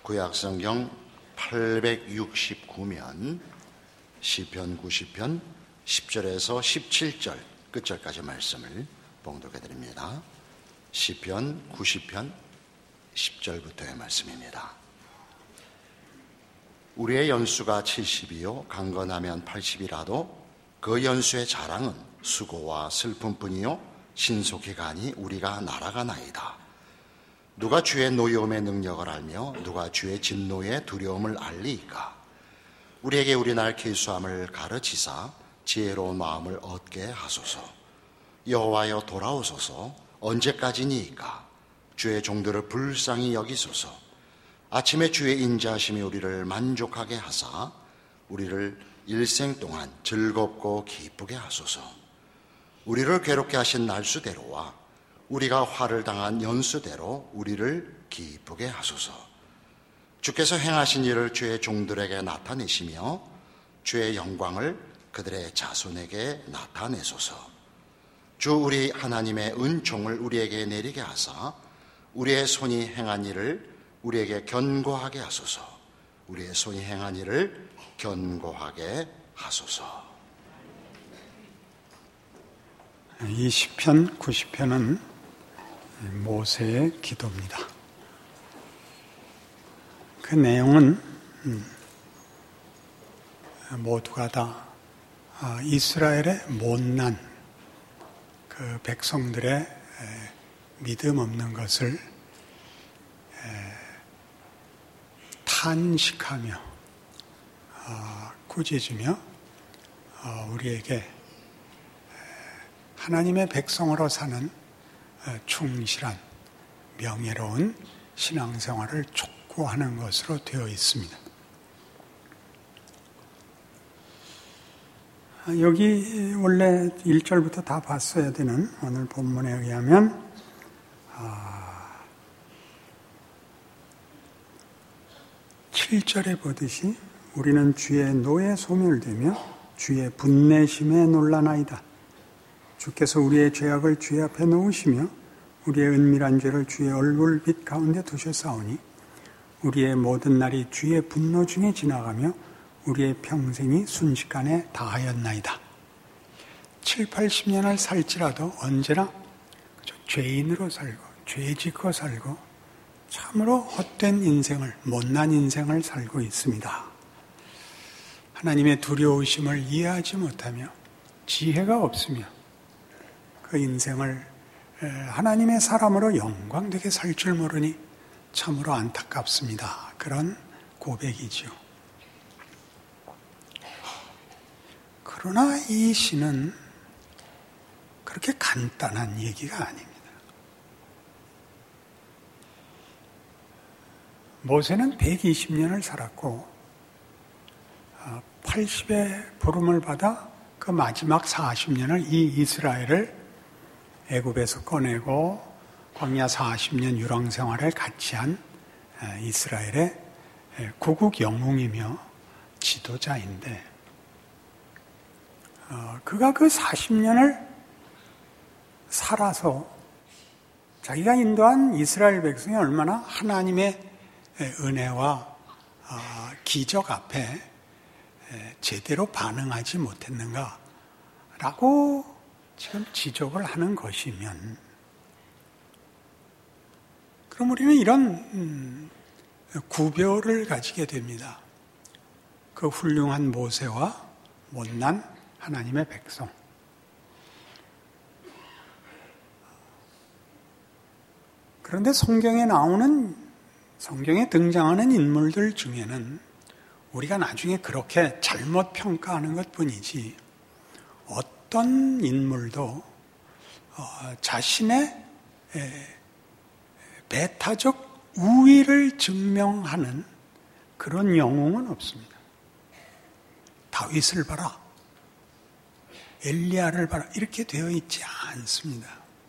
구약성경 869면 시편 90편 10절에서 17절 끝절까지 말씀을 봉독해 드립니다. 시편 90편 10절부터의 말씀입니다. 우리의 연수가 70이요 강건하면 80이라도 그 연수의 자랑은 수고와 슬픔뿐이요 신속히 가니 우리가 날아가나이다. 누가 주의 노여움의 능력을 알며 누가 주의 진노의 두려움을 알리이까. 우리에게 우리날 계수함을 가르치사 지혜로운 마음을 얻게 하소서. 여호와여 돌아오소서. 언제까지니이까. 주의 종들을 불쌍히 여기소서. 아침에 주의 인자하심이 우리를 만족하게 하사 우리를 일생 동안 즐겁고 기쁘게 하소서. 우리를 괴롭게 하신 날수대로와 우리가 화를 당한 연수대로 우리를 기쁘게 하소서. 주께서 행하신 일을 주의 종들에게 나타내시며 주의 영광을 그들의 자손에게 나타내소서. 주 우리 하나님의 은총을 우리에게 내리게 하사 우리의 손이 행한 일을 우리에게 견고하게 하소서. 우리의 손이 행한 일을 견고하게 하소서. 이 시편 90편은 모세의 기도입니다. 그 내용은 모두가 다 이스라엘의 못난 그 백성들의 믿음 없는 것을 탄식하며 꾸짖으며 우리에게 하나님의 백성으로 사는 충실한 명예로운 신앙생활을 촉구하는 것으로 되어 있습니다. 여기 원래 1절부터 다 봤어야 되는 오늘 본문에 의하면 7절에 보듯이 우리는 주의 노에 소멸되며 주의 분내심에 놀라나이다. 주께서 우리의 죄악을 주의 앞에 놓으시며 우리의 은밀한 죄를 주의 얼굴빛 가운데 두셨사오니 우리의 모든 날이 주의 분노 중에 지나가며 우리의 평생이 순식간에 다하였나이다. 7, 80년을 살지라도 언제나 죄인으로 살고 죄 짓고 살고 참으로 헛된 인생을, 못난 인생을 살고 있습니다. 하나님의 두려우심을 이해하지 못하며 지혜가 없으며 그 인생을 하나님의 사람으로 영광되게 살 줄 모르니 참으로 안타깝습니다. 그런 고백이죠. 그러나 이 시는 그렇게 간단한 얘기가 아닙니다. 모세는 120년을 살았고 80의 부름을 받아 그 마지막 40년을 이 이스라엘을 애굽에서 꺼내고 광야 40년 유랑 생활을 같이 한 이스라엘의 구국 영웅이며 지도자인데 그가 그 40년을 살아서 자기가 인도한 이스라엘 백성이 얼마나 하나님의 은혜와 기적 앞에 제대로 반응하지 못했는가라고 지금 지적을 하는 것이면 그럼 우리는 이런 구별을 가지게 됩니다. 그 훌륭한 모세와 못난 하나님의 백성. 그런데 성경에 등장하는 인물들 중에는 우리가 나중에 그렇게 잘못 평가하는 것뿐이지 어떤 인물도 자신의 배타적 우위를 증명하는 그런 영웅은 없습니다. 다윗을 봐라, 엘리야를 봐라 이렇게 되어 있지 않습니다.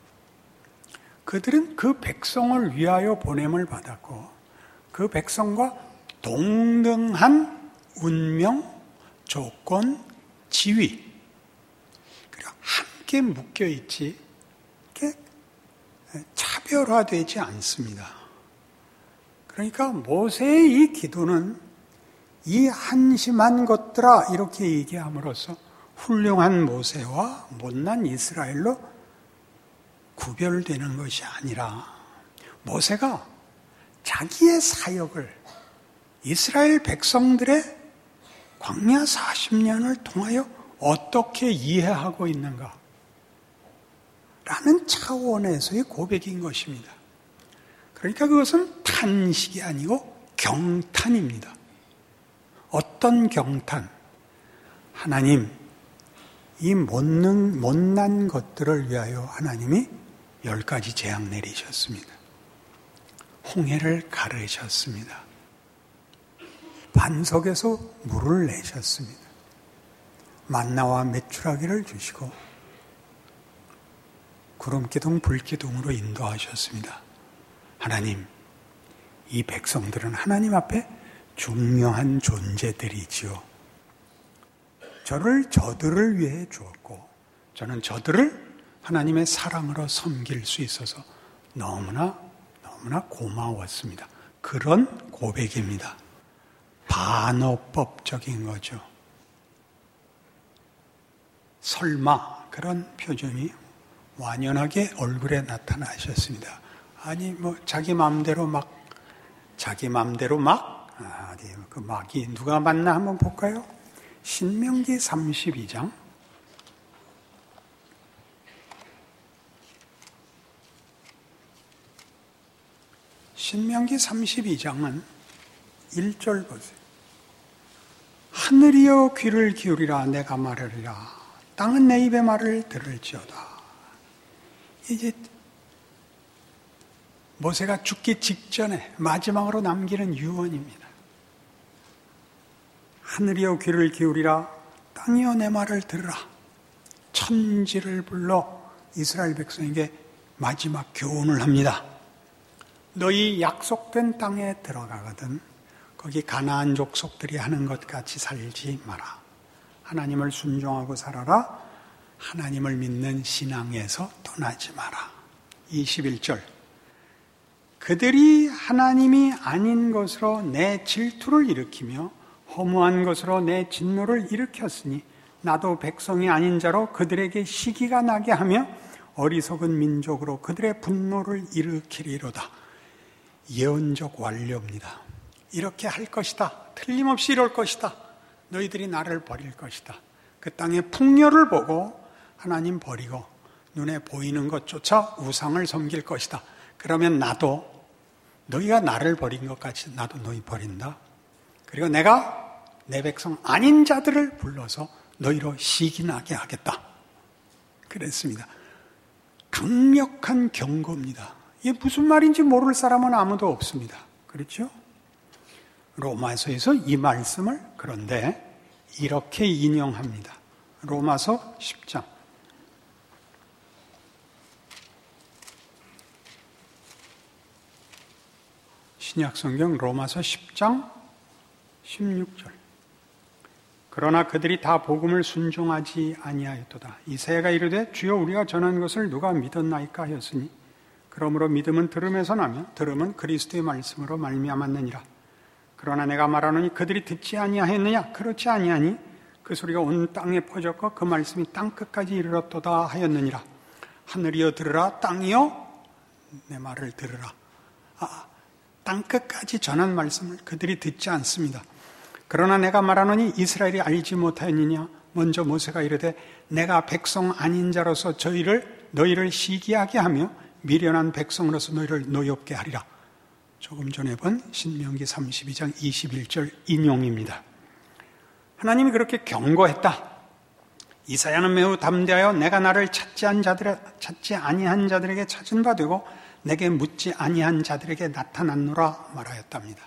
그들은 그 백성을 위하여 보냄을 받았고 그 백성과 동등한 운명, 조건, 지위 그리고 함께 묶여있지 이렇게 차별화되지 않습니다. 그러니까 모세의 이 기도는 이 한심한 것들아 이렇게 얘기함으로써 훌륭한 모세와 못난 이스라엘로 구별되는 것이 아니라 모세가 자기의 사역을 이스라엘 백성들의 광야 40년을 통하여 어떻게 이해하고 있는가 라는 차원에서의 고백인 것입니다. 그러니까 그것은 탄식이 아니고 경탄입니다. 어떤 경탄? 하나님, 이 못난 것들을 위하여 하나님이 10가지 재앙 내리셨습니다. 홍해를 가르셨습니다. 반석에서 물을 내셨습니다. 만나와 메추라기를 주시고 구름기둥 불기둥으로 인도하셨습니다. 하나님, 이 백성들은 하나님 앞에 중요한 존재들이지요. 저들을 위해 주었고 저는 저들을 하나님의 사랑으로 섬길 수 있어서 너무나 고마웠습니다. 그런 고백입니다. 반어법적인 거죠. 설마 그런 표정이 완연하게 얼굴에 나타나셨습니다. 아니 자기 마음대로 막 그 막이 누가 맞나 한번 볼까요? 신명기 32장 신명기 32장은 1절 보세요. 하늘이여 귀를 기울이라 내가 말하리라 땅은 내 입의 말을 들을지어다. 이제 모세가 죽기 직전에 마지막으로 남기는 유언입니다. 하늘이여 귀를 기울이라 땅이여 내 말을 들으라. 천지를 불러 이스라엘 백성에게 마지막 교훈을 합니다. 너희 약속된 땅에 들어가거든 거기 가나안 족속들이 하는 것 같이 살지 마라. 하나님을 순종하고 살아라. 하나님을 믿는 신앙에서 떠나지 마라. 21절 그들이 하나님이 아닌 것으로 내 질투를 일으키며 허무한 것으로 내 진노를 일으켰으니 나도 백성이 아닌 자로 그들에게 시기가 나게 하며 어리석은 민족으로 그들의 분노를 일으키리로다. 예언적 완료입니다. 이렇게 할 것이다. 틀림없이 이럴 것이다. 너희들이 나를 버릴 것이다. 그 땅의 풍요를 보고 하나님 버리고 눈에 보이는 것조차 우상을 섬길 것이다. 그러면 나도 너희가 나를 버린 것 같이 나도 너희 버린다. 그리고 내가 내 백성 아닌 자들을 불러서 너희로 시기나게 하겠다. 그랬습니다. 강력한 경고입니다. 이게 무슨 말인지 모를 사람은 아무도 없습니다. 그렇죠? 로마서에서 이 말씀을 그런데 이렇게 인용합니다. 로마서 10장. 신약성경 로마서 10장 16절. 그러나 그들이 다 복음을 순종하지 아니하였도다. 이사야가 이르되 주여 우리가 전한 것을 누가 믿었나이까 하였으니 그러므로 믿음은 들음에서 나며 들음은 그리스도의 말씀으로 말미암았느니라. 그러나 내가 말하노니 그들이 듣지 아니하였느냐? 그렇지 아니하니 그 소리가 온 땅에 퍼졌고 그 말씀이 땅끝까지 이르렀도다 하였느니라. 하늘이여 들으라 땅이여 내 말을 들으라. 땅끝까지 전한 말씀을 그들이 듣지 않습니다. 그러나 내가 말하노니 이스라엘이 알지 못하였느냐? 먼저 모세가 이르되 내가 백성 아닌 자로서 너희를 시기하게 하며 미련한 백성으로서 너희를 노엽게 하리라. 조금 전에 본 신명기 32장 21절 인용입니다. 하나님이 그렇게 경고했다. 이사야는 매우 담대하여 내가 나를 찾지 아니한 자들에게 찾은 바 되고 내게 묻지 아니한 자들에게 나타났노라 말하였답니다.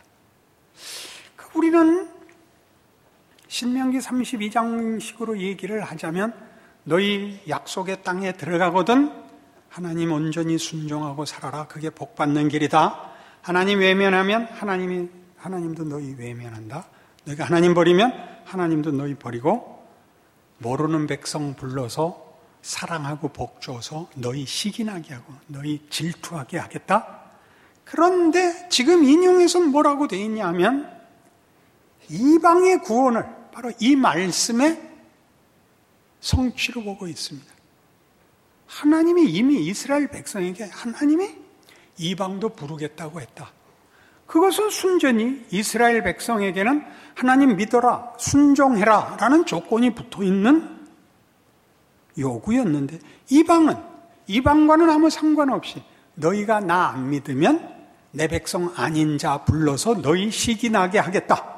우리는 신명기 32장식으로 얘기를 하자면 너희 약속의 땅에 들어가거든 하나님 온전히 순종하고 살아라. 그게 복받는 길이다. 하나님 외면하면 하나님도 너희 외면한다. 너희가 하나님 버리면 하나님도 너희 버리고 모르는 백성 불러서 사랑하고 복 줘서 너희 시기나게 하고 너희 질투하게 하겠다. 그런데 지금 인용에서는 뭐라고 되어 있냐면 이방의 구원을 바로 이 말씀의 성취로 보고 있습니다. 하나님이 이미 이스라엘 백성에게 하나님이 이방도 부르겠다고 했다. 그것은 순전히 이스라엘 백성에게는 하나님 믿어라, 순종해라 라는 조건이 붙어있는 요구였는데 이방과는 아무 상관없이 너희가 나 안 믿으면 내 백성 아닌 자 불러서 너희 시기 나게 하겠다.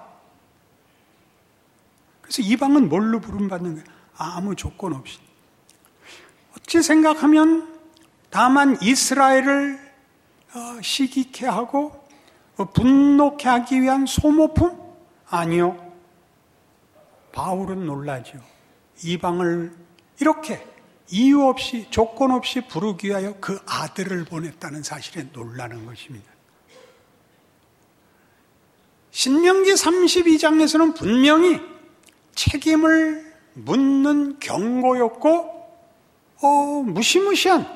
그래서 이방은 뭘로 부름받는 거예요? 아무 조건 없이. 어찌 생각하면 다만 이스라엘을 시기케 하고 분노케 하기 위한 소모품? 아니요. 바울은 놀라죠. 이방을 이렇게 이유 없이 조건 없이 부르기 위하여 그 아들을 보냈다는 사실에 놀라는 것입니다. 신명기 32장에서는 분명히 책임을 묻는 경고였고 무시무시한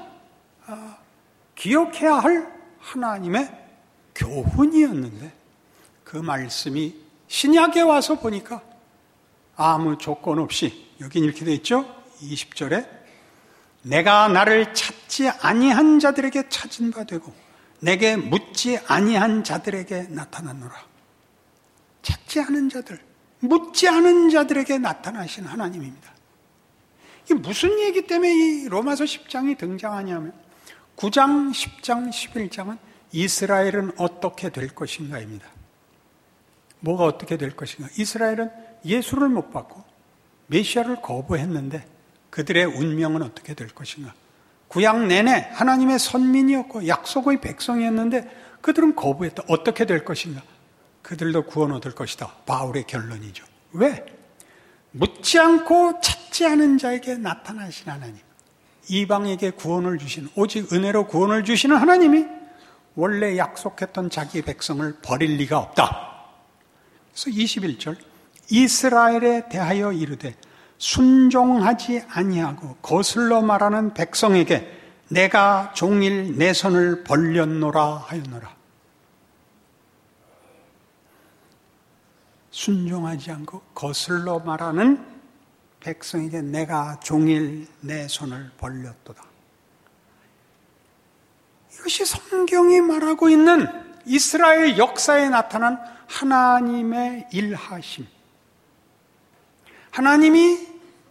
기억해야 할 하나님의 교훈이었는데 그 말씀이 신약에 와서 보니까 아무 조건 없이 여긴 이렇게 되어 있죠. 20절에 내가 나를 찾지 아니한 자들에게 찾은 바 되고 내게 묻지 아니한 자들에게 나타나노라. 찾지 않은 자들, 묻지 않은 자들에게 나타나신 하나님입니다. 이게 무슨 얘기 때문에 이 로마서 10장이 등장하냐면 9장, 10장, 11장은 이스라엘은 어떻게 될 것인가입니다. 뭐가 어떻게 될 것인가? 이스라엘은 예수를 못 받고 메시아를 거부했는데 그들의 운명은 어떻게 될 것인가? 구약 내내 하나님의 선민이었고 약속의 백성이었는데 그들은 거부했다. 어떻게 될 것인가? 그들도 구원 얻을 것이다. 바울의 결론이죠. 왜? 묻지 않고 찾지 않은 자에게 나타나신 하나님, 이방에게 구원을 주신, 오직 은혜로 구원을 주시는 하나님이 원래 약속했던 자기 백성을 버릴 리가 없다. 그래서 21절 이스라엘에 대하여 이르되 순종하지 아니하고 거슬러 말하는 백성에게 내가 종일 내 손을 벌렸노라 하였노라. 순종하지 않고 거슬러 말하는 백성에게 내가 종일 내 손을 벌렸도다. 이것이 성경이 말하고 있는 이스라엘 역사에 나타난 하나님의 일하심. 하나님이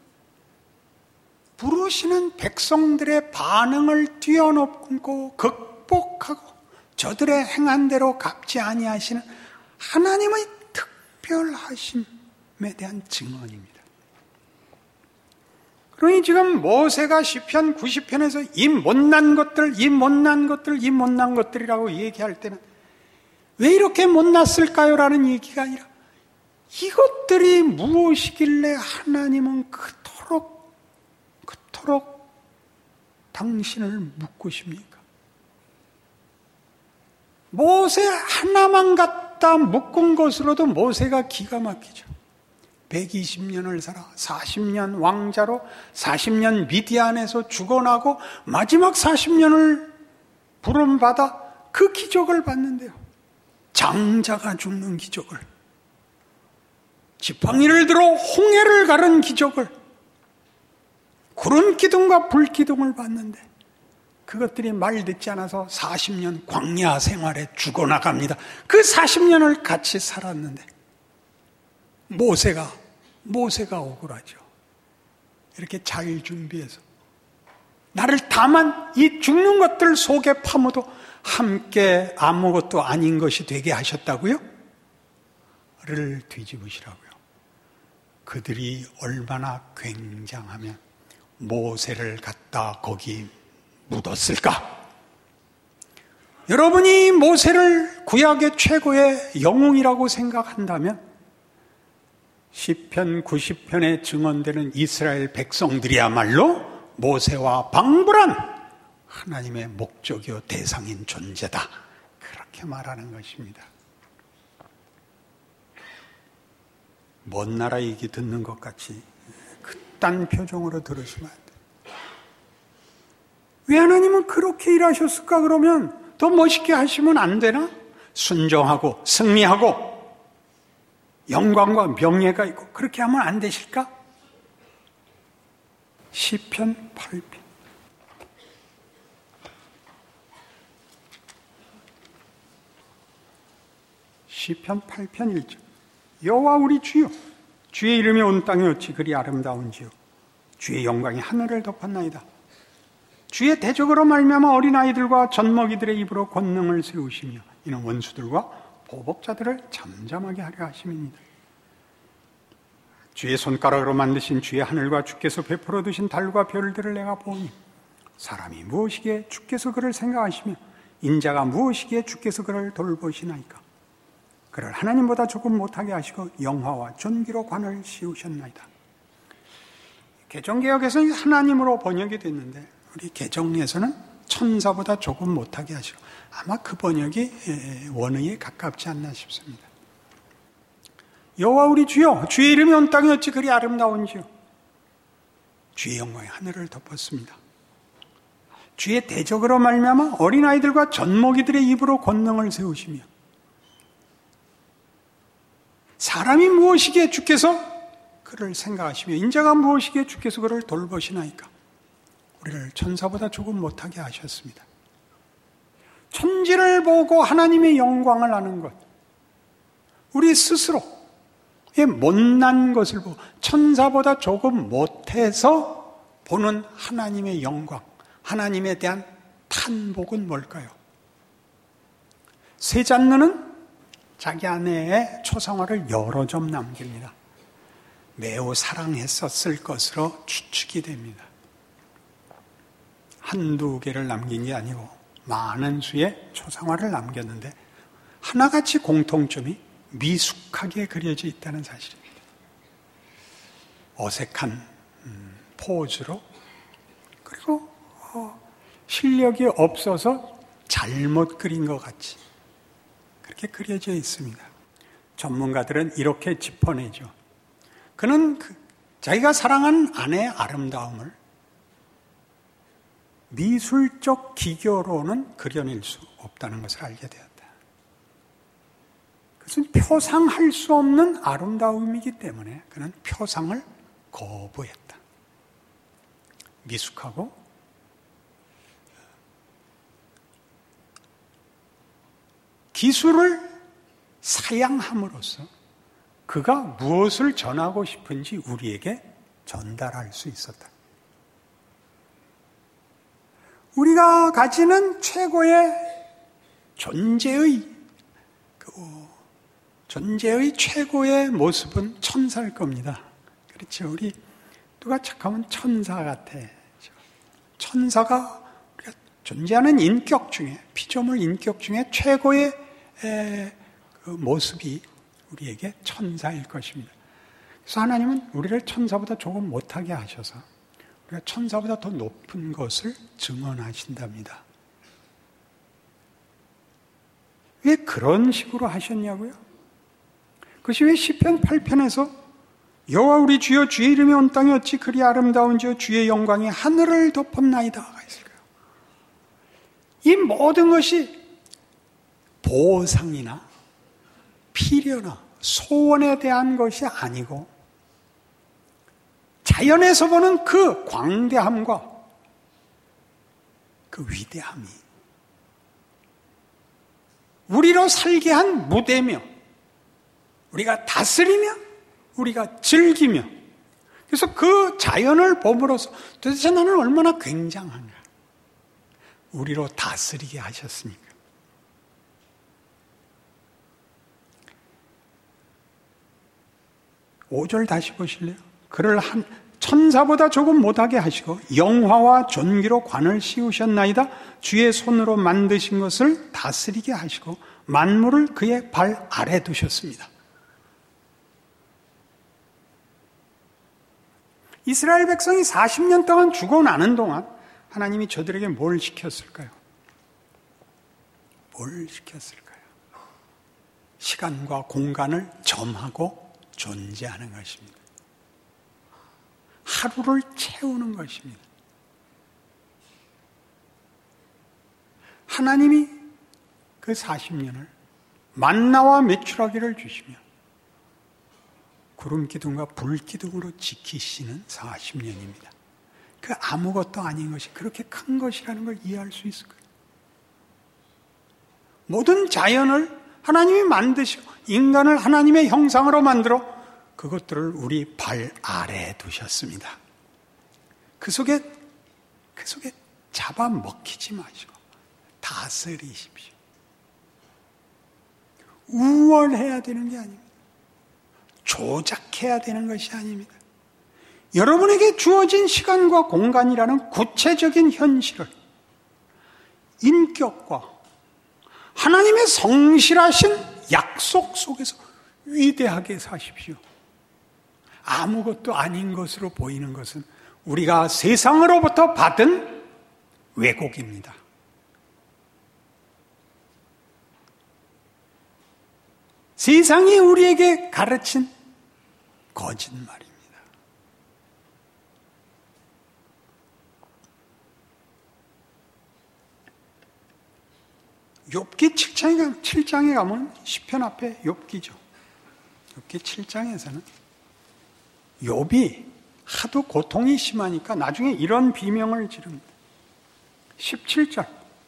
부르시는 백성들의 반응을 뛰어넘고 극복하고 저들의 행한 대로 갚지 아니하시는 하나님의 특별하심에 대한 증언입니다. 그러니 지금 모세가 시편 90편에서 이 못난 것들이라고 얘기할 때는 왜 이렇게 못났을까요? 라는 얘기가 아니라 이것들이 무엇이길래 하나님은 그토록 당신을 묻고십니까? 모세 하나만 갖다 묶은 것으로도 모세가 기가 막히죠. 120년을 살아 40년 왕자로 40년 미디안에서 죽어나고 마지막 40년을 부름받아 그 기적을 봤는데요. 장자가 죽는 기적을, 지팡이를 들어 홍해를 가른 기적을, 구름 기둥과 불 기둥을 봤는데 그것들이 말 듣지 않아서 40년 광야 생활에 죽어나갑니다. 그 40년을 같이 살았는데 모세가 억울하죠. 이렇게 잘 준비해서 나를 다만 이 죽는 것들 속에 파묻어 함께 아무것도 아닌 것이 되게 하셨다고요? 를 뒤집으시라고요. 그들이 얼마나 굉장하면 모세를 갖다 거기 묻었을까? 여러분이 모세를 구약의 최고의 영웅이라고 생각한다면 시편 90편에 증언되는 이스라엘 백성들이야말로 모세와 방불한 하나님의 목적이요 대상인 존재다. 그렇게 말하는 것입니다. 먼 나라 얘기 듣는 것 같이 그딴 표정으로 들으시면 안 돼요. 왜 하나님은 그렇게 일하셨을까? 그러면 더 멋있게 하시면 안 되나? 순종하고 승리하고 영광과 명예가 있고 그렇게 하면 안 되실까? 시편 8편. 시편 8편 1절. 여호와 우리 주여, 주의 이름이 온 땅에 어찌 그리 아름다운지요. 주의 영광이 하늘을 덮었나이다. 주의 대적으로 말미암아 어린아이들과 젖먹이들의 입으로 권능을 세우시며 이는 원수들과 보복자들을 잠잠하게 하려 하심입니다. 주의 손가락으로 만드신 주의 하늘과 주께서 베풀어 두신 달과 별들을 내가 보니 사람이 무엇이기에 주께서 그를 생각하시며 인자가 무엇이기에 주께서 그를 돌보시나이까. 그를 하나님보다 조금 못하게 하시고 영화와 존귀로 관을 씌우셨나이다. 개정개혁에서는 하나님으로 번역이 됐는데 우리 개정에서는 천사보다 조금 못하게 하시고 아마 그 번역이 원의에 가깝지 않나 싶습니다. 여호와 우리 주여, 주의 이름이 온 땅에 어찌 그리 아름다운지요. 주의 영광이 하늘을 덮었습니다. 주의 대적으로 말미암아 어린아이들과 젖먹이들의 입으로 권능을 세우시며 사람이 무엇이기에 주께서 그를 생각하시며 인자가 무엇이기에 주께서 그를 돌보시나이까. 우리를 천사보다 조금 못하게 하셨습니다. 천지를 보고 하나님의 영광을 아는 것, 우리 스스로의 못난 것을 보고 천사보다 조금 못해서 보는 하나님의 영광, 하나님에 대한 탄복은 뭘까요? 세 잔느는 자기 아내의 초상화를 여러 점 남깁니다. 매우 사랑했었을 것으로 추측이 됩니다. 한두 개를 남긴 게 아니고 많은 수의 초상화를 남겼는데 하나같이 공통점이 미숙하게 그려져 있다는 사실입니다. 어색한 포즈로 그리고 실력이 없어서 잘못 그린 것 같이 그렇게 그려져 있습니다. 전문가들은 이렇게 짚어내죠. 그는 자기가 사랑한 아내의 아름다움을 미술적 기교로는 그려낼 수 없다는 것을 알게 되었다. 그것은 표상할 수 없는 아름다움이기 때문에 그는 표상을 거부했다. 미숙하고 기술을 사양함으로써 그가 무엇을 전하고 싶은지 우리에게 전달할 수 있었다. 우리가 가지는 최고의 존재의 최고의 모습은 천사일 겁니다. 그렇죠. 우리 누가 착하면 천사 같아. 천사가 우리가 존재하는 인격 중에 피조물 인격 중에 최고의 그 모습이 우리에게 천사일 것입니다. 그래서 하나님은 우리를 천사보다 조금 못하게 하셔서 우리가 천사보다 더 높은 것을 증언하신답니다. 왜 그런 식으로 하셨냐고요? 그것이 왜 시편 8편에서 여호와 우리 주여 주의 이름이 온 땅에 어찌 그리 아름다운지요 주의 영광이 하늘을 덮었나이다가 있을까요? 이 모든 것이 보상이나 필요나 소원에 대한 것이 아니고 자연에서 보는 그 광대함과 그 위대함이 우리로 살게 한 무대며 우리가 다스리며 우리가 즐기며 그래서 그 자연을 봄으로써 도대체 나는 얼마나 굉장한가. 우리로 다스리게 하셨으니까. 5절 다시 보실래요? 그를 천사보다 조금 못하게 하시고 영화와 존귀로 관을 씌우셨나이다. 주의 손으로 만드신 것을 다스리게 하시고 만물을 그의 발 아래 두셨습니다. 이스라엘 백성이 40년 동안 죽어나는 동안 하나님이 저들에게 뭘 시켰을까요? 뭘 시켰을까요? 시간과 공간을 점하고 존재하는 것입니다. 하루를 채우는 것입니다. 하나님이 그 40년을 만나와 메추라기를 주시며 구름 기둥과 불 기둥으로 지키시는 40년입니다. 그 아무것도 아닌 것이 그렇게 큰 것이라는 걸 이해할 수 있을 거예요. 모든 자연을 하나님이 만드시고 인간을 하나님의 형상으로 만들어 그것들을 우리 발 아래에 두셨습니다. 그 속에 잡아먹히지 마시고 다스리십시오. 우월해야 되는 게 아닙니다. 조작해야 되는 것이 아닙니다. 여러분에게 주어진 시간과 공간이라는 구체적인 현실을 인격과 하나님의 성실하신 약속 속에서 위대하게 사십시오. 아무것도 아닌 것으로 보이는 것은 우리가 세상으로부터 받은 왜곡입니다. 세상이 우리에게 가르친 거짓말입니다. 욥기 7장에 가면 시편 앞에 욥기죠. 욥기 7장에서는 욥이 하도 고통이 심하니까 나중에 이런 비명을 지릅니다. 17절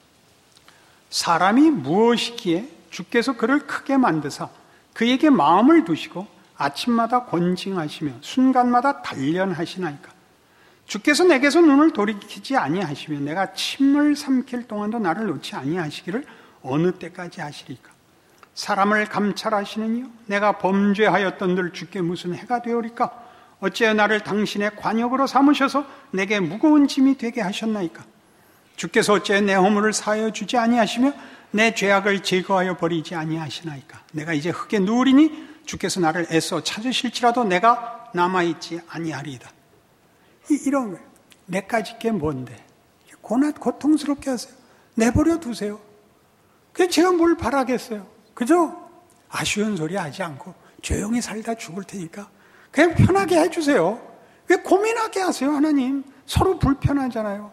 사람이 무엇이기에 주께서 그를 크게 만드사 그에게 마음을 두시고 아침마다 권징하시며 순간마다 단련하시나이까. 주께서 내게서 눈을 돌이키지 아니하시며 내가 침을 삼킬 동안도 나를 놓지 아니하시기를 어느 때까지 하시리까. 사람을 감찰하시는 이요 내가 범죄하였던들 주께 무슨 해가 되오리까. 어찌하여 나를 당신의 관역으로 삼으셔서 내게 무거운 짐이 되게 하셨나이까. 주께서 어찌하여 내 허물을 사하여 주지 아니하시며 내 죄악을 제거하여 버리지 아니하시나이까. 내가 이제 흙에 누우리니 주께서 나를 애써 찾으실지라도 내가 남아있지 아니하리이다. 이런 거예요. 내까짓 게 뭔데? 고통스럽게 하세요. 내버려 두세요. 그냥 제가 뭘 바라겠어요. 그죠? 아쉬운 소리 하지 않고 조용히 살다 죽을 테니까 그냥 편하게 해주세요. 왜 고민하게 하세요, 하나님? 서로 불편하잖아요.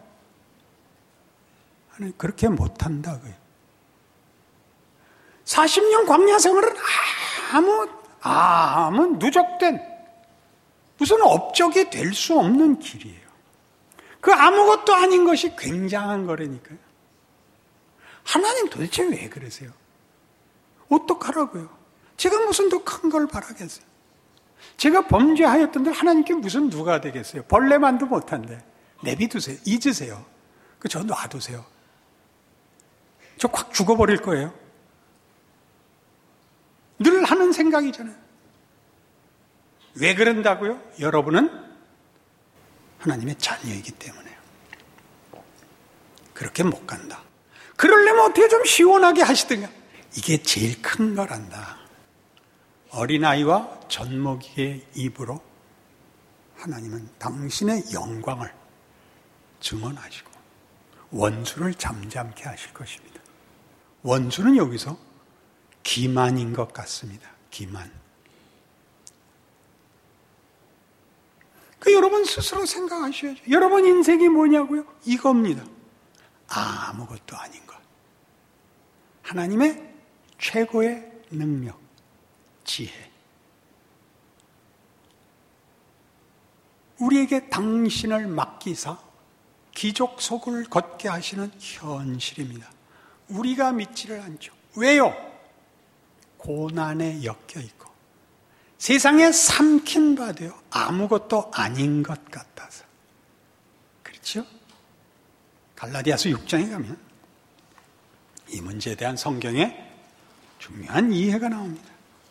하나님, 그렇게 못한다고요. 40년 광야 생활은 아무 누적된 무슨 업적이 될 수 없는 길이에요. 그 아무것도 아닌 것이 굉장한 거라니까요. 하나님 도대체 왜 그러세요? 어떡하라고요? 제가 무슨 더 큰 걸 바라겠어요? 제가 범죄하였던들 하나님께 무슨 누가 되겠어요? 벌레만도 못한데 내비두세요. 잊으세요. 저 놔두세요. 저 확 죽어버릴 거예요. 늘 하는 생각이잖아요. 왜 그런다고요? 여러분은 하나님의 자녀이기 때문에요. 그렇게 못 간다. 그러려면 어떻게 좀 시원하게 하시든가. 이게 제일 큰 거란다. 어린아이와 젖먹이의 입으로 하나님은 당신의 영광을 증언하시고 원수를 잠잠케 하실 것입니다. 원수는 여기서 기만인 것 같습니다. 기만. 여러분 스스로 생각하셔야죠. 여러분 인생이 뭐냐고요? 이겁니다. 아무것도 아닌 것. 하나님의 최고의 능력, 지혜. 우리에게 당신을 맡기사 기족속을 걷게 하시는 현실입니다. 우리가 믿지를 않죠. 왜요? 고난에 엮여 있고 세상에 삼킨 바 되어 아무것도 아닌 것 같아서. 그렇죠? 갈라디아서 6장에 가면 이 문제에 대한 성경의 중요한 이해가 나옵니다.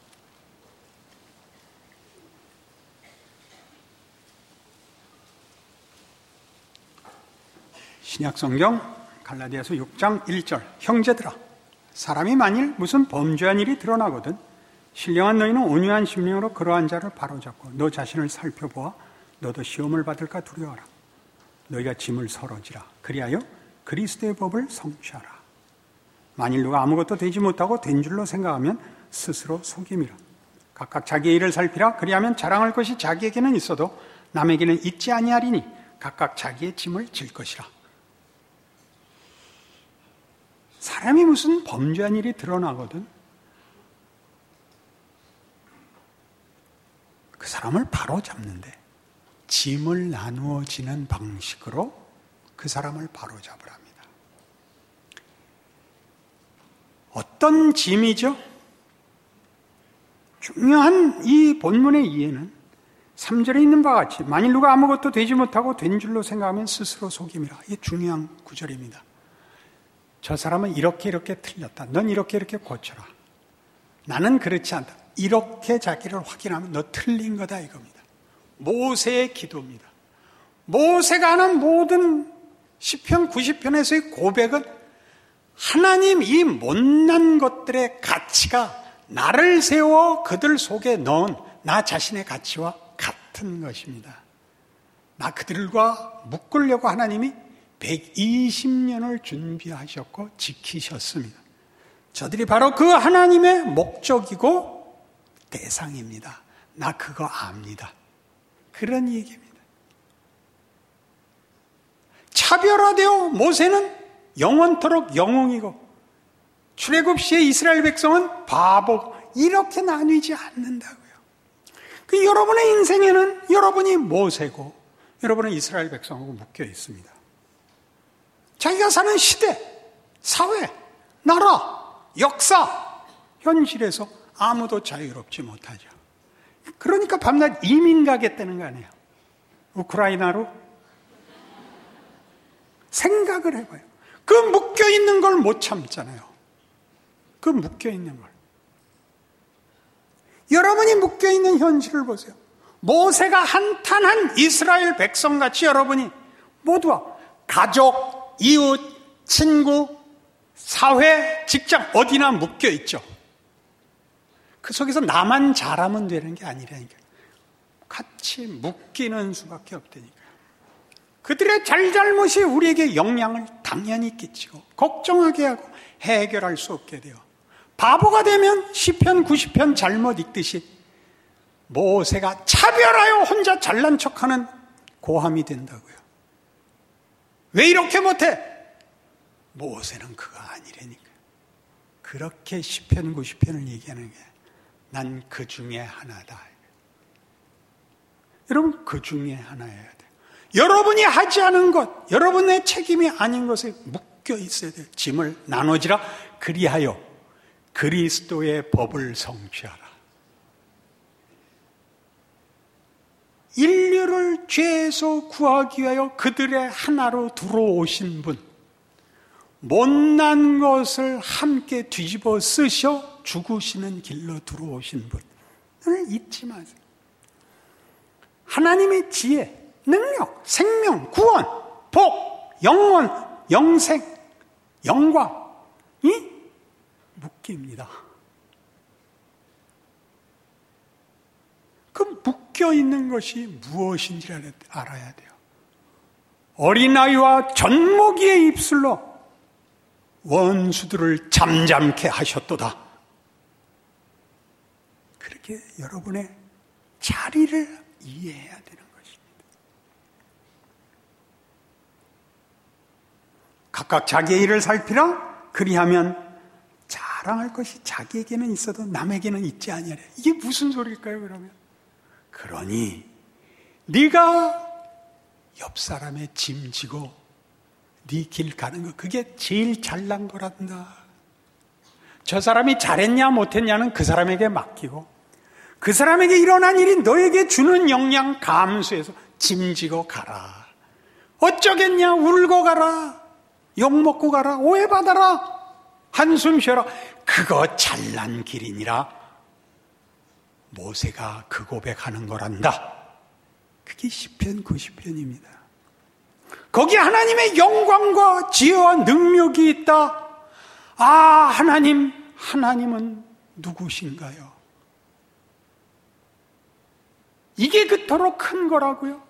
신약성경 갈라디아서 6장 1절 형제들아 사람이 만일 무슨 범죄한 일이 드러나거든 신령한 너희는 온유한 심령으로 그러한 자를 바로잡고 너 자신을 살펴보아 너도 시험을 받을까 두려워하라. 너희가 짐을 서러지라. 그리하여 그리스도의 법을 성취하라. 만일 누가 아무것도 되지 못하고 된 줄로 생각하면 스스로 속임이라. 각각 자기의 일을 살피라. 그리하면 자랑할 것이 자기에게는 있어도 남에게는 있지 아니하리니 각각 자기의 짐을 질 것이라. 사람이 무슨 범죄한 일이 드러나거든 그 사람을 바로 잡는데 짐을 나누어 지는 방식으로 그 사람을 바로 잡으랍니다. 어떤 짐이죠? 중요한 이 본문의 이해는 3절에 있는 바와 같이 만일 누가 아무것도 되지 못하고 된 줄로 생각하면 스스로 속임이라. 이게 중요한 구절입니다. 저 사람은 이렇게 틀렸다. 넌 이렇게 고쳐라. 나는 그렇지 않다. 이렇게 자기를 확인하면 너 틀린 거다 이겁니다. 모세의 기도입니다. 모세가 하는 모든 시편 90편에서의 고백은 하나님 이 못난 것들의 가치가 나를 세워 그들 속에 넣은 나 자신의 가치와 같은 것입니다. 나 그들과 묶으려고 하나님이 120년을 준비하셨고 지키셨습니다. 저들이 바로 그 하나님의 목적이고 대상입니다. 나 그거 압니다. 그런 얘기입니다. 차별화되어 모세는 영원토록 영웅이고 출애굽 시에 이스라엘 백성은 바보 이렇게 나뉘지 않는다고요. 그 여러분의 인생에는 여러분이 모세고 여러분은 이스라엘 백성하고 묶여 있습니다. 자기가 사는 시대, 사회, 나라, 역사, 현실에서 아무도 자유롭지 못하죠. 그러니까 밤낮 이민 가겠다는 거 아니에요. 우크라이나로 생각을 해봐요. 그 묶여있는 걸 못 참잖아요. 그 묶여있는 걸. 여러분이 묶여있는 현실을 보세요. 모세가 한탄한 이스라엘 백성같이 여러분이 모두와 가족, 이웃, 친구, 사회, 직장 어디나 묶여있죠. 그 속에서 나만 잘하면 되는 게 아니라니까요. 같이 묶이는 수밖에 없다니까요. 그들의 잘잘못이 우리에게 영향을 당연히 끼치고 걱정하게 하고 해결할 수 없게 돼요. 바보가 되면 시편 90편 잘못 읽듯이 모세가 차별하여 혼자 잘난 척하는 고함이 된다고요. 왜 이렇게 못해? 모세는 그거 아니라니까요. 그렇게 시편 90편을 얘기하는 게 난 그 중에 하나다. 여러분 그 중에 하나여야 돼요. 여러분이 하지 않은 것, 여러분의 책임이 아닌 것에 묶여 있어야 돼요. 짐을 나눠지라 그리하여 그리스도의 법을 성취하라. 인류를 죄에서 구하기 위하여 그들의 하나로 들어오신 분, 못난 것을 함께 뒤집어 쓰셔 죽으시는 길로 들어오신 분을 잊지 마세요. 하나님의 지혜, 능력, 생명, 구원, 복, 영원, 영생, 영광이 묶입니다. 그 묶여있는 것이 무엇인지 알아야 돼요. 어린아이와 젖먹이의 입술로 원수들을 잠잠케 하셨도다. 그렇게 여러분의 자리를 이해해야 되는 것입니다. 각각 자기의 일을 살피라. 그리하면 자랑할 것이 자기에게는 있어도 남에게는 있지 아니하랴. 이게 무슨 소리일까요, 그러면? 그러니 네가 옆 사람의 짐 지고 네 길 가는 거 그게 제일 잘난 거란다. 저 사람이 잘했냐 못했냐는 그 사람에게 맡기고 그 사람에게 일어난 일이 너에게 주는 영향 감수해서 짐지고 가라. 어쩌겠냐 울고 가라. 욕먹고 가라. 오해받아라. 한숨 쉬어라. 그거 잘난 길이니라. 모세가 그 고백하는 거란다. 그게 시편 90편입니다. 거기에 하나님의 영광과 지혜와 능력이 있다. 아, 하나님은 누구신가요? 이게 그토록 큰 거라고요.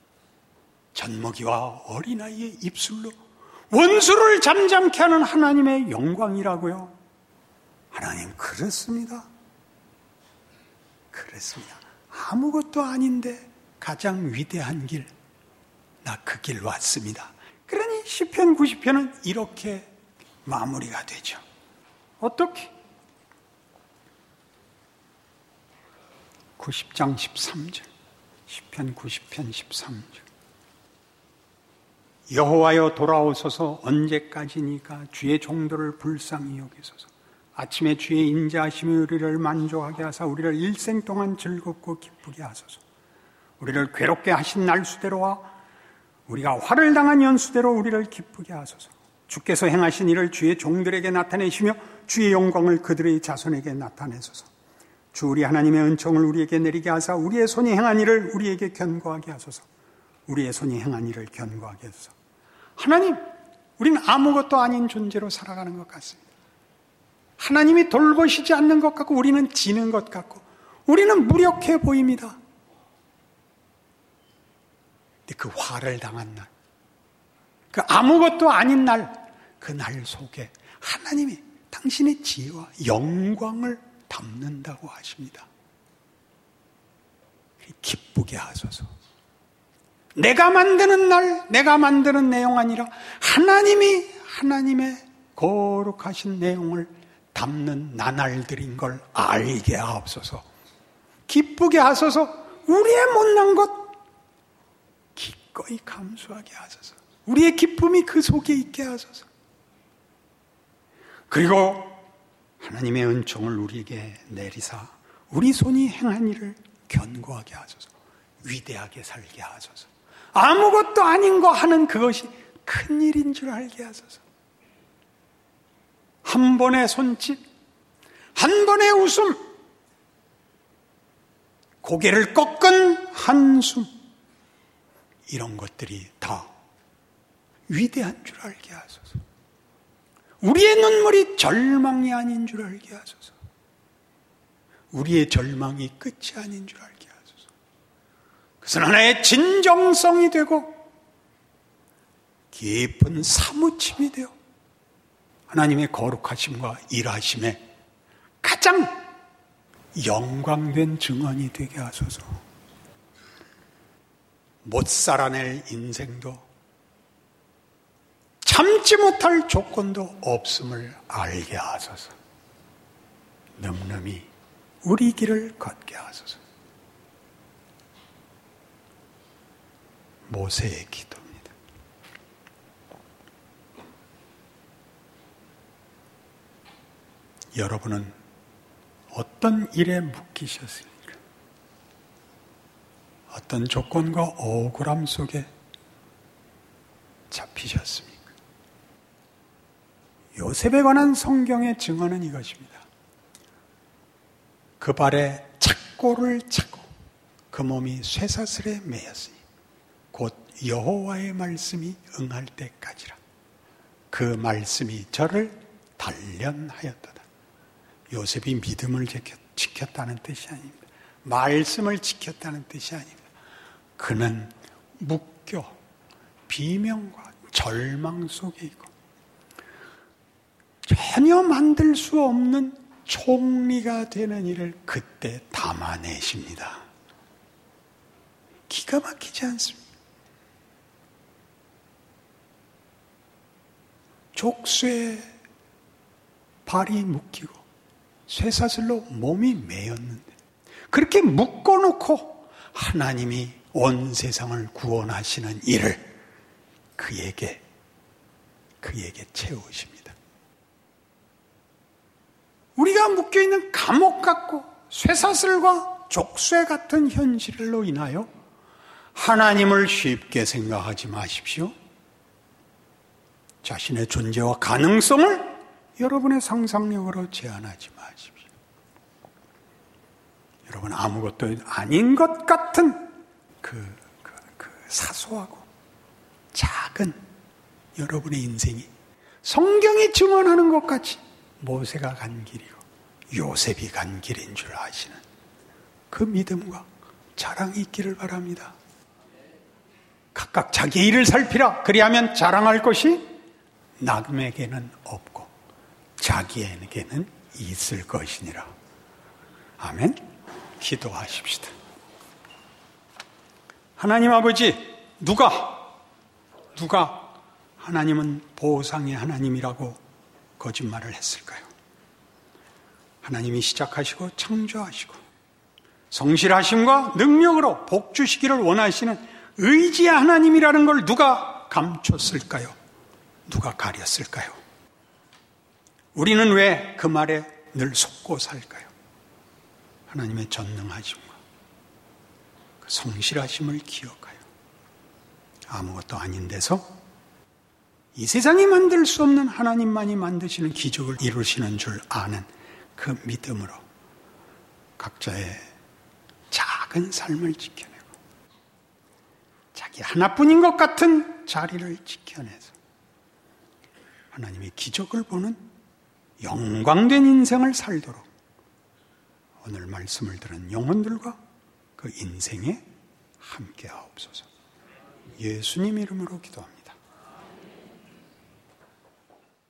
젖먹이와 어린아이의 입술로 원수를 잠잠케 하는 하나님의 영광이라고요. 하나님 그렇습니다. 그렇습니다. 아무것도 아닌데 가장 위대한 길, 나 그 길 왔습니다. 그러니 시편 90편은 이렇게 마무리가 되죠. 어떻게? 90장 13절, 시편 90편 13절. 여호와여 돌아오소서. 언제까지니까 주의 종들을 불쌍히 여기소서. 아침에 주의 인자하심이 우리를 만족하게 하사 우리를 일생 동안 즐겁고 기쁘게 하소서. 우리를 괴롭게 하신 날수대로와 우리가 화를 당한 연수대로 우리를 기쁘게 하소서. 주께서 행하신 일을 주의 종들에게 나타내시며 주의 영광을 그들의 자손에게 나타내소서. 주 우리 하나님의 은총을 우리에게 내리게 하사 우리의 손이 행한 일을 우리에게 견고하게 하소서. 우리의 손이 행한 일을 견고하게 하소서. 하나님, 우리는 아무것도 아닌 존재로 살아가는 것 같습니다. 하나님이 돌보시지 않는 것 같고 우리는 지는 것 같고 우리는 무력해 보입니다. 근데 그 화를 당한 날, 그 아무것도 아닌 날, 그 날 속에 하나님이 당신의 지혜와 영광을 담는다고 하십니다. 기쁘게 하소서. 내가 만드는 날, 내가 만드는 내용 아니라 하나님이 하나님의 거룩하신 내용을 담는 나날들인 걸 알게 하옵소서. 기쁘게 하소서. 우리의 못난 것 기꺼이 감수하게 하소서. 우리의 기쁨이 그 속에 있게 하소서. 그리고 하나님의 은총을 우리에게 내리사 우리 손이 행한 일을 견고하게 하소서. 위대하게 살게 하소서. 아무것도 아닌 거 하는 그것이 큰 일인 줄 알게 하소서. 한 번의 손짓, 한 번의 웃음, 고개를 꺾은 한숨, 이런 것들이 다 위대한 줄 알게 하소서. 우리의 눈물이 절망이 아닌 줄 알게 하소서. 우리의 절망이 끝이 아닌 줄 알게 하소서. 그것은 하나의 진정성이 되고 깊은 사무침이 되어 하나님의 거룩하심과 일하심에 가장 영광된 증언이 되게 하소서. 못 살아낼 인생도 참지 못할 조건도 없음을 알게 하소서. 늠름히 우리 길을 걷게 하소서. 모세의 기도입니다. 여러분은 어떤 일에 묶이셨습니까? 어떤 조건과 억울함 속에 잡히셨습니까? 요셉에 관한 성경의 증언은 이것입니다. 그 발에 착고를 차고 그 몸이 쇠사슬에 매였으니 곧 여호와의 말씀이 응할 때까지라. 그 말씀이 저를 단련하였도다. 요셉이 믿음을 지켰다는 뜻이 아닙니다. 말씀을 지켰다는 뜻이 아닙니다. 그는 묶여 비명과 절망 속에 있고 전혀 만들 수 없는 총리가 되는 일을 그때 담아내십니다. 기가 막히지 않습니까? 족쇄에 발이 묶이고 쇠사슬로 몸이 매였는데 그렇게 묶어놓고 하나님이 온 세상을 구원하시는 일을 그에게 채우십니다. 우리가 묶여있는 감옥 같고 쇠사슬과 족쇄 같은 현실로 인하여 하나님을 쉽게 생각하지 마십시오. 자신의 존재와 가능성을 여러분의 상상력으로 제한하지 마십시오. 여러분 아무것도 아닌 것 같은 그 사소하고 작은 여러분의 인생이 성경이 증언하는 것 같이 모세가 간 길이고 요셉이 간 길인 줄 아시는 그 믿음과 자랑이 있기를 바랍니다. 각각 자기 일을 살피라. 그리하면 자랑할 것이 남에게는 없고 자기에게는 있을 것이니라. 아멘. 기도하십시다. 하나님 아버지, 누가 하나님은 보상의 하나님이라고 거짓말을 했을까요? 하나님이 시작하시고 창조하시고 성실하심과 능력으로 복 주시기를 원하시는 의지의 하나님이라는 걸 누가 감췄을까요? 누가 가렸을까요? 우리는 왜 그 말에 늘 속고 살까요? 하나님의 전능하심과 그 성실하심을 기억하여 아무것도 아닌 데서 이 세상이 만들 수 없는 하나님만이 만드시는 기적을 이루시는 줄 아는 그 믿음으로 각자의 작은 삶을 지켜내고 자기 하나뿐인 것 같은 자리를 지켜내서 하나님의 기적을 보는 영광된 인생을 살도록 오늘 말씀을 들은 영혼들과 그 인생에 함께 하옵소서. 예수님 이름으로 기도합니다.